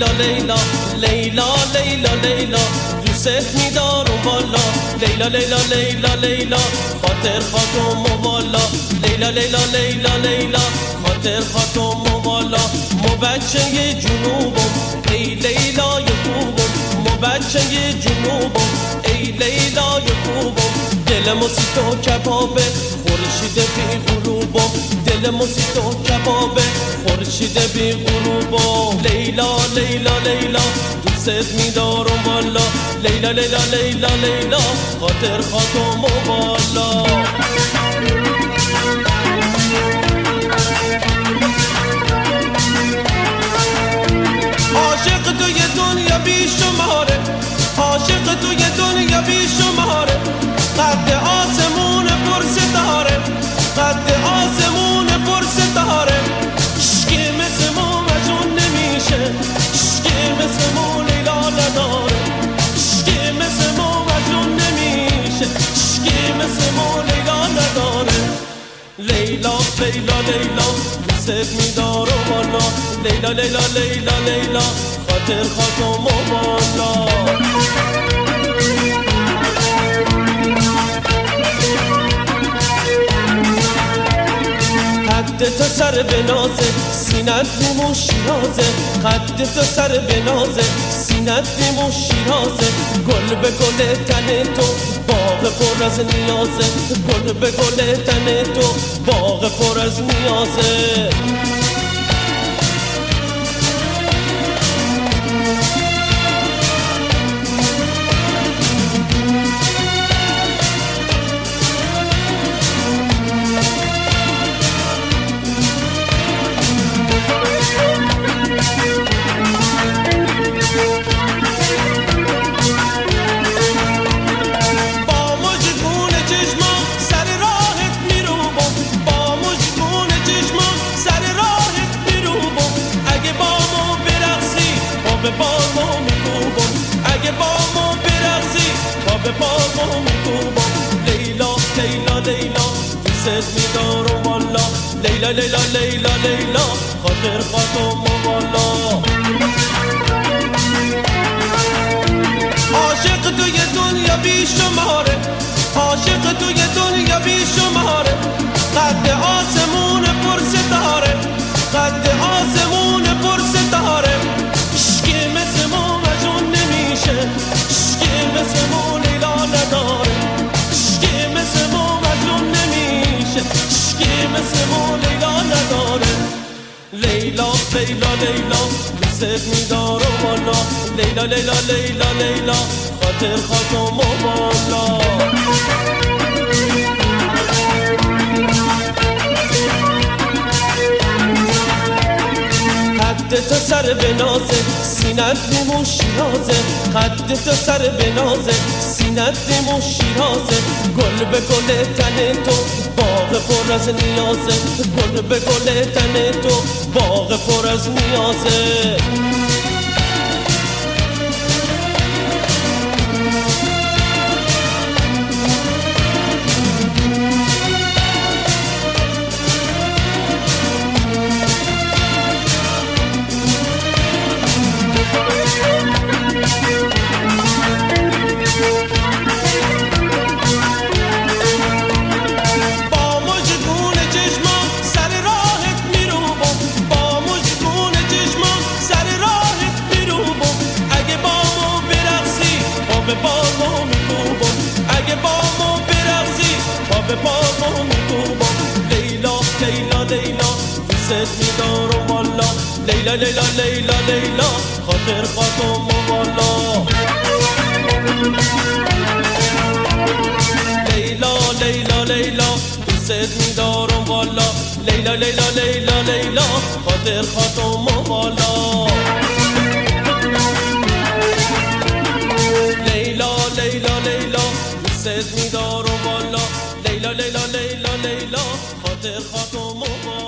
لیلا لیلا لیلا لیلا لیلا دوست می‌دارم والا لیلا لیلا لیلا لیلا خاطر خاطرم والا لیلا لیلا لیلا لیلا خاطر خاطرم والا مو بچه جنوبم ای لیلای خوبم مو بچه جنوبم ای لیلای خوبم دل موسیقی کبابه خورشید بی غروبم دل موسیقی کبابه خورشید بی غروبم لیلا لیلا لیلا دوست می‌دارم والا لیلا لیلا لیلا لیلا خاطر خاطرم والا عاشق توی دنیا بی شماره عاشق توی دنیا بی شماره قد آسمون پر ستاره قد آسمون پر ستاره عشقی مثل ما مجنون نمیشه عشقی مثل ما لیلا نداره عشقی مثل ما مجنون نمیشه عشقی مثل ما لیلا نداره لیلا لیلا لیلا دوست می‌دارم والا لیلا لیلا لیلا لیلا خاطر خاطرم والا قد تو سر به نازه سینت بیمون شیرازه قد تو سر به نازه سینت بیمون شیرازه گل به گل تن تو باغ پر از نیازه گل به گل تن تو باغ پر از نیازه به پامو میکوبم اگه با ما برقصی با به پامو میکوبم لیلا لیلا لیلا دوست می‌دارم والا لیلا لیلا لیلا لیلا خاطر خاطرم والا عاشق توی دنیا بی شماره عاشق توی دنیا بی شماره قد آسمون پر ستاره قد آسمون پر ستاره عشقی مثل ما مجنون نمیشه عشقی مثل ما لیلا نداره عشقی مثل ما مجنون نمیشه عشقی مثل ما لیلا نداره لیلا لیلا لیلا دوست می‌دارم والا لیلا لیلا لیلا لیلا خاطر خاطرم والا قد تو سر به نازه سینت بیمون شیرازه قد تو سر به نازه سینت بیمون شیرازه گل به گل تن تو باغ پر از نیازه گل به گل تن تو باغ پر از نیازه به پامو میکوبم اگه با ما برقصی با به پامو میکوبم لیلا لیلا لیلا دوست می‌دارم والا لیلا لیلا لیلا لیلا خاطر خاطرم والا لیلا لیلا لیلا دوست می‌دارم والا لیلا لیلا لیلا لیلا خاطر خاطرم والا لیلا لیلا دوست می‌دارم والا لیلا لیلا لیلا لیلا خاطر خاطرم